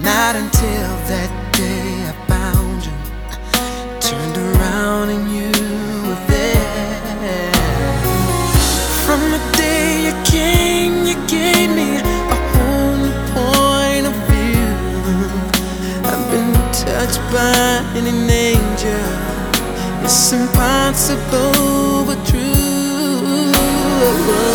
Not until that day I found you, turned around and you were there. From the day you came, you gave me a whole new point of view. I've been touched by an angel. It's impossible but true.